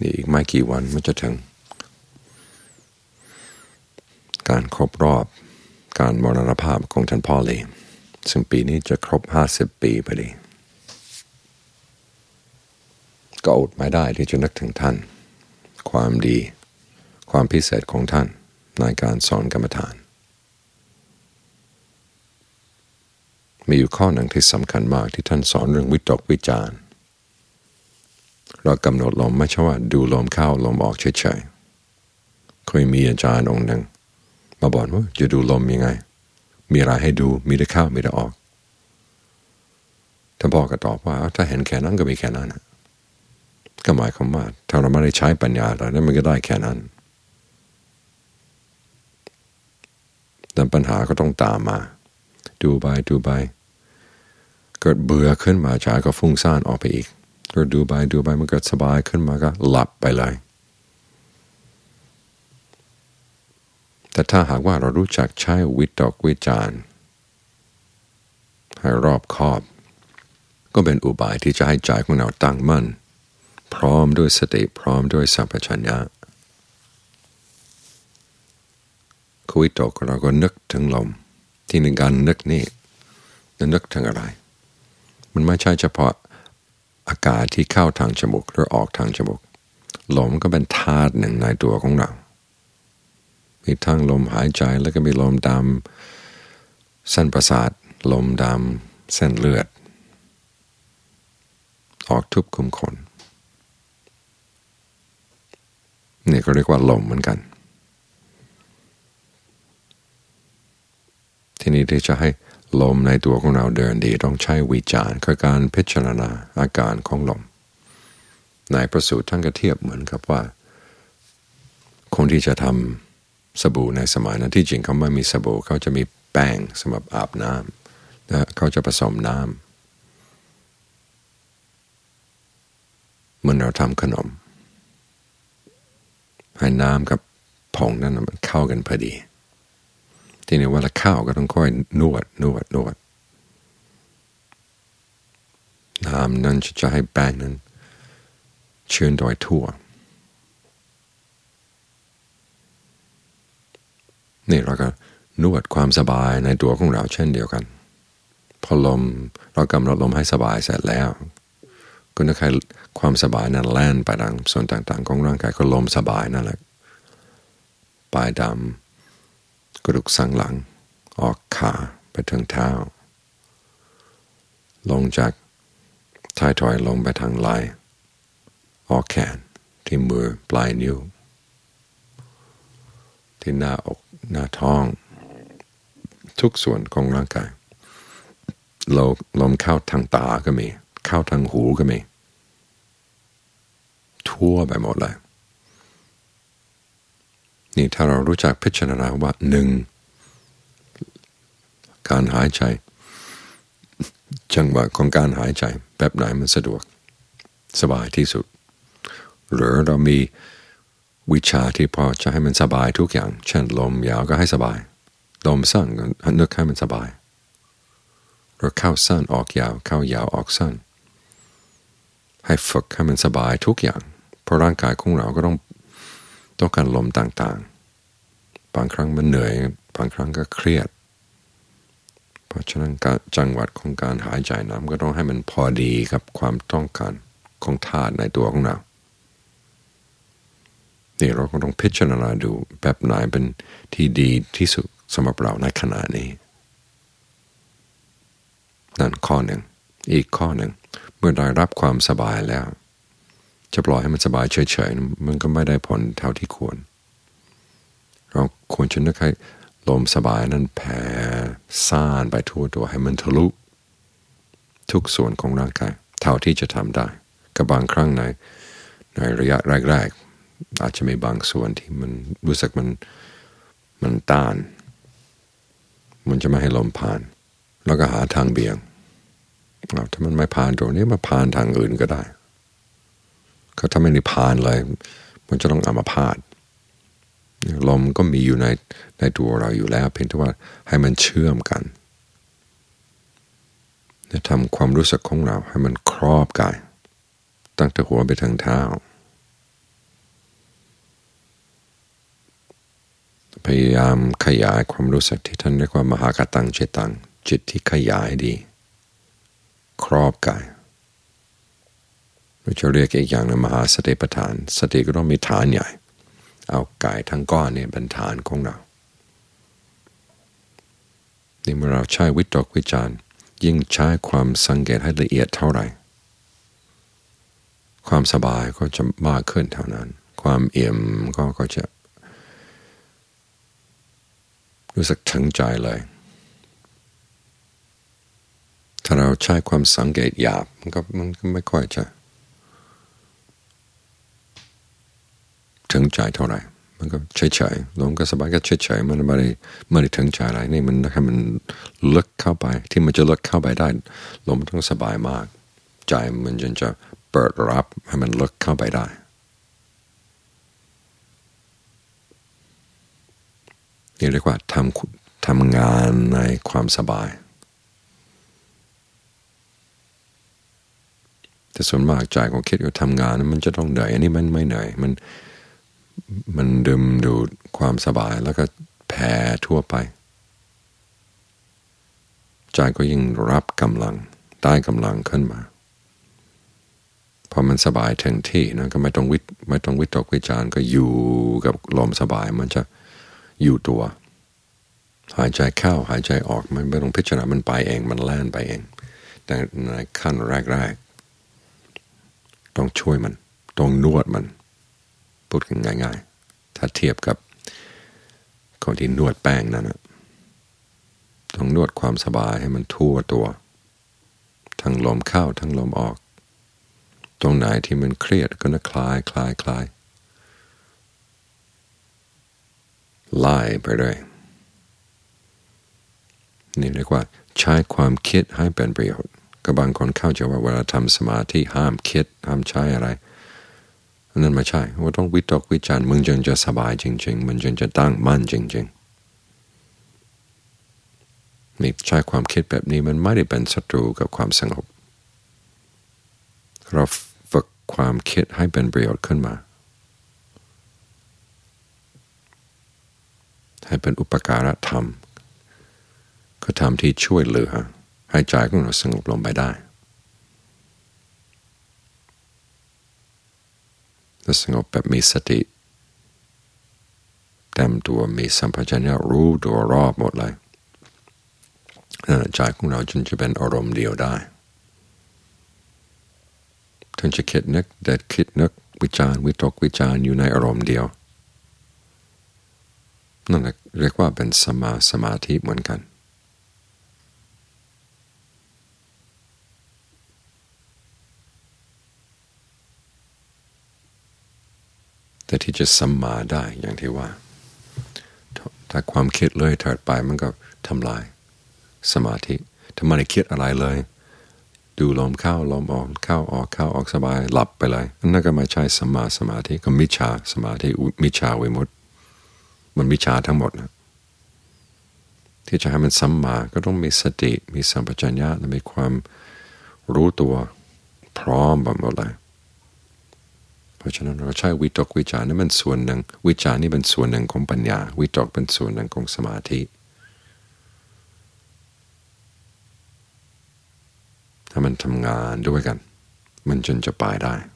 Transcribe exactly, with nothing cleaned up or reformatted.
นี่อีกไม่กี่วันมันจะถึงการครบรอบการมรณภาพของท่านพ่อเลยซึ่งปีนี้จะครบห้าสิบปีพอดีก็อดไม่ได้ที่จะนึกถึงท่านความดีความพิเศษของท่านในการสอนกรรมฐานมีอยู่ข้อหนึ่งที่สำคัญมากที่ท่านสอนเรื่องวิตกวิจารณ์เรากำหนดลมไม่ใช่ว่าดูลมเข้าลมออกเฉยๆเคยมีอาจารย์องค์หนึ่งมาบอกว่าจะดูลมยังไงมีอะไรให้ดูมีแต่เข้ามีแต่ออกท่านบอกก็ตอบว่าถ้าเห็นแค่นั้นก็มีแค่นั้นก็หมายความว่าถ้าเราไม่ได้ใช้ปัญญาเราเนี่ยมันก็ได้แค่นั้นแต่ปัญหาก็ต้องตามมาดูไปดูไปเกิดเบื่อขึ้นมาใจก็ฟุ้งซ่านออกไปอีกก็ดูไปดูไปมันเกิดสบายขึ้นมาก็หลับไปเลยแต่ถ้าหากว่าเรารู้จักใช้วิตกวิจารณ์ให้รอบคอบก็เป็นอุบายที่จะให้ใจของเราตั้งมั่นพร้อมด้วยสติพร้อมด้วยสัมปชัญญะวิตกเราก็นึกถึงลมที่หนึ่งการนึกนี่นึกถึงอะไรมันไม่ใช่เฉพาะอากาศที่เข้าทางจมูกหรือออกทางจมูกลมก็เป็นธาตุหนึ่งในตัวของเรามีทั้งลมหายใจแล้วก็มีลมตามเส้นประสาทลมตามเส้นเลือดออกทุบคุมขนนี่ก็เรียกว่าลมเหมือนกันทีนี้ที่จะให้ลมในตัวของเราเดินดีต้องใช้วิจารณ์คือการพิจารณาอาการของลมในประสูตรท่านก็เทียบเหมือนกับว่าคนที่จะทำสบู่ในสมัยนั้นที่จริงเขาไม่มีสบู่เขาจะมีแป้งสำหรับอาบน้ำและเขาจะผสมน้ำเหมือนเราทำขนมให้น้ำกับผงนั้นมันเข้ากันพอดีทีนี้เวลาข้าวก็ต้องค่อยนวดนวดนวดน้ำนั้นจะให้แป้งนั้นเชื้อโดยทั่วนี่เราก็นวดความสบายในตัวของเราเช่นเดียวกันพอลมเรากำหนดลมให้สบายเสร็จแล้วก็นึกให้ความสบายนั้นแล่นไปทางส่วนต่างๆของร่างกายก็ลมสบายนั่นแหละปลายดำกระดูกสันหลังออกขาไปถึงเท้าลงจากท้ายทอยลงไปทางไหล่ออกแขนที่มือปลายนิ้วที่หน้าอกหน้าท้องทุกส่วนของร่างกายลมลมเข้าทางตาก็มีเข้าทางหูก็มีทั่วไปหมดเลยนี่ถ้าเรารู้จักพิจารณาว่าหนึ่งการหายใจจังหวะของการหายใจแบบไหนมันสะดวกสบายที่สุดหรือเรามีวิชาที่พอจะให้มันสบายทุกอย่างเช่นลมยาวก็ให้สบายลมสั้นก็นึกให้มันสบายหรือเข้าสั้นออกยาวเข้ายาวออกสั้นให้ฝึกให้มันสบายทุกอย่างเพราะร่างกายของเราก็ต้องต้องการลมต่างๆบางครั้งมันเหนื่อยบางครั้งก็เครียดเพราะฉะนั้นการจังหวะของการหายใจน้ำก็ต้องให้มันพอดีกับความต้องการของธาตุในตัวของเรานี่เราก็ต้องพิจารณาดูแบบไหนเป็นที่ดีที่สุดสำหรับเราในขณะนี้นั่นข้อหนึ่งอีกข้อหนึ่งเมื่อได้รับความสบายแล้วจะปล่อยให้มันสบายเฉยๆมันก็ไม่ได้ผลเท่าที่ควรเราควรจะนึกให้ลมสบายนั้นแผ่ซ่านไปทั่วตัวให้มันทะลุทุกส่วนของร่างกายเท่าที่จะทำได้กับบางครั้งในในระยะแรกๆอาจจะมีบางส่วนที่มันรู้สึกมันมันต้านมันจะไม่ให้ลมผ่านแล้วก็หาทางเบี่ยงถ้ามันไม่ผ่านตรงนี้มาผ่านทางอื่นก็ได้ก็ถ้าไม่ได้ผ่านเลยมันจะต้องอัมพาตลมก็มีอยู่ในในตัวเราอยู่แล้วเพียงแต่ว่าให้มันเชื่อมกันจะทำความรู้สึกของเราให้มันครอบกายตั้งแต่หัวไปถึงเท้าพยายามขยายความรู้สึกที่ท่านเรียกว่ามหากตังจิตตังจิตที่ขยายดีครอบกายเราจะเรียกอีกอย่างนึงมหาสติปัฏฐานสติก็ต้องมีฐานใหญ่เอากายทั้งก้อนเนี่ยเป็นฐานของเรานี่เมื่อเราใช้วิตกวิจารณ์ยิ่งใช้ความสังเกตให้ละเอียดเท่าไหร่ความสบายก็จะมากขึ้นเท่านั้นความเอี่ยมก็ก็จะรู้สึกถึงใจเลยถ้าเราใช้ความสังเกตหยาบมันก็มันก็ไม่ค่อยจะถึงใจเท่าไหร่มันก็เฉยๆลมก็สบายก็เฉยๆมันไม่ได้ไม่ได้ถึงใจอะไรนี่มันให้มันลึกเข้าไปที่มันจะลึกเข้าไปได้ลมมันต้องสบายมากใจมันจนจะเปิดรับให้มันลึกเข้าไปได้นี่เรียกว่าทำทำงานในความสบายแต่ส่วนมากใจของคิดว่าทำงานมันจะต้องเหนื่อยอันนี้มันไม่เหนื่อยมันมันดึมดูดความสบายแล้วก็แผ่ทั่วไปใจก็ยิ่งรับกำลังได้กำลังขึ้นมาพอมันสบายถึงที่นะก็ไม่ต้องวิไม่ต้องวิตกวิจารณ์ก็อยู่กับลมสบายมันจะอยู่ตัวหายใจเข้าหายใจออกมันไม่ต้องพิจารณามันไปเองมันแล่นไปเองแต่ในขั้นแรกๆต้องช่วยมันต้องนวดมันพูดกันง่ายๆถ้าเทียบกับคนที่นวดแป้งนั่นนะต้องนวดความสบายให้มันทั่วตัวทั้งลมเข้าทั้งลมออกตรงไหนที่มันเครียดก็นะคลายคลายคลายไล่ไปเลยนี่เรียกว่าใช้ความคิดให้เป็นประโยชน์ก็บางคนเข้าใจว่าเวลาทำสมาธิห้ามคิดห้ามใช้อะไรนั่นไม่ใช่ว่าต้องวิตกวิจารณ์มึงจนจะสบายจริงๆมันจนจะตั้งมั่นจริงๆนี่ใช้ความคิดแบบนี้มันไม่ได้เป็นศัตรูกับความสงบเราฝึกความคิดให้เป็นประโยชน์ขึ้นมาให้เป็นอุปการะธรรมก็ทำที่ช่วยเหลือให้ใจของเราสงบลงไปได้และสงบแบบมีสติเต็มตัวมีสัมปชัญญะรู้ตัวรอบหมดเลยใจของเราจนจะเป็นอารมณ์เดียวได้ถึงจะคิดนึกเด็ดคิดนึกวิจารวิตกวิจารอยู่ในอารมณ์เดียวนั่นแหละเรียกว่าเป็นสมาสมาธิเหมือนกันแต่ที่จะสัมมาได้อย่างที่ว่าถ้าความคิดเลยเถิดไปมันก็ทำลายสมาธิถ้าไม่ได้คิดอะไรเลยดูลมเข้าลมออกเข้าออกเข้าออกสบายหลับไปเลยนั่นก็ไม่ใช่สัมมาสมาธิก็มิจฉาสมาธิมิจฉาวิมุตติมันมิจฉาทั้งหมดนะที่จะให้มันสัมมาก็ต้องมีสติมีสัมปชัญญะและมีความรู้ตัวพร้อมแบบหมดเลยเพราะฉะนั้นเราใช้วิตกวิจารนี่มันส่วนหนึ่งวิจารนี่เป็นส่วนหนึ่งของปัญญาวิตกเป็นส่วนหนึ่งของสมาธิถ้ามันทำงานด้วยกันมันจนจะไปได้